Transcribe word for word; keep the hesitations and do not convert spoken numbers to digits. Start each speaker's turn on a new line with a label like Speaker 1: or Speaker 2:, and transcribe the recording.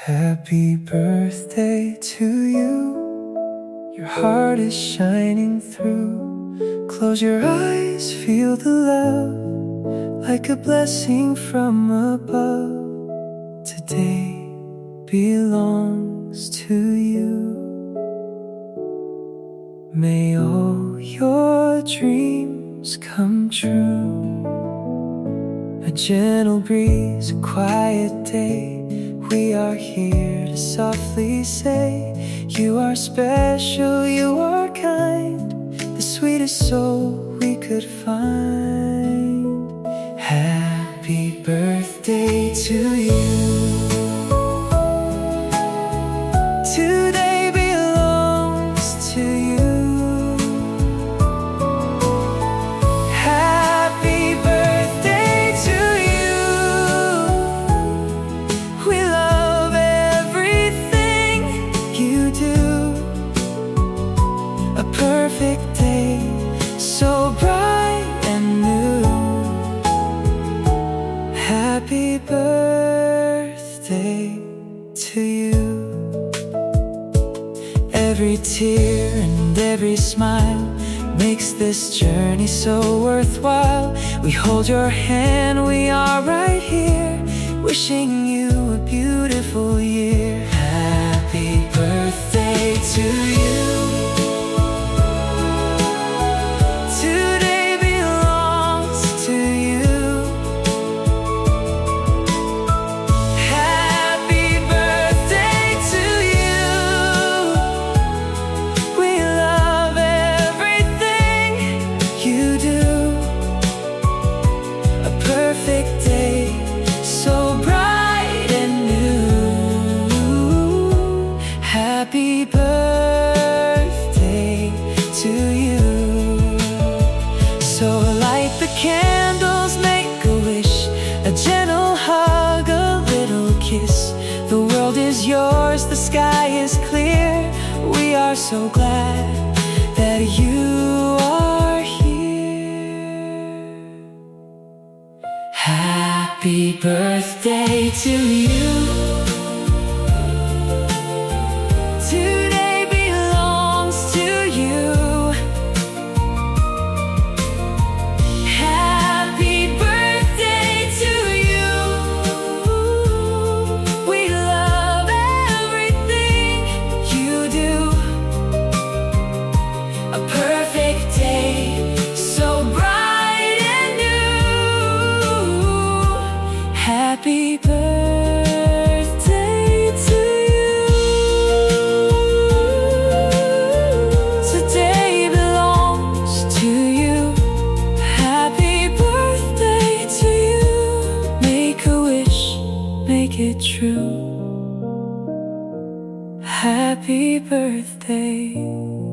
Speaker 1: Happy birthday to you. Your heart is shining through. Close your eyes, feel the love, like a blessing from above. Today belongs to you. May all your dreams come true. A gentle breeze, a quiet day, we are here to softly say, you are special, you are kind, the sweetest soul we could find. Happy birthday to you. Today belongs to you. Happy birthday to you. We love everything you do. A perfect day, so bright and new. Happy birthday to you. Every tear and every smile makes this journey so worthwhile. We hold your hand, we are right here, wishing you a beautiful year. Happy birthday to you. Today belongs to you. Happy birthday to you. We love everything you do. A perfect day, so bright and new. Happy birthday to you. So light the candles, make a wish, a gentle hug, a little kiss. The world is yours, the sky is clear. We are so glad that you are here. Happy birthday to you. Today belongs to you. Happy birthday to you. We love everything you do. A perfect day, so bright and new. Happy birthday to you. Today belongs to you. Happy birthday to you. Make a wish, make it true. Happy birthday.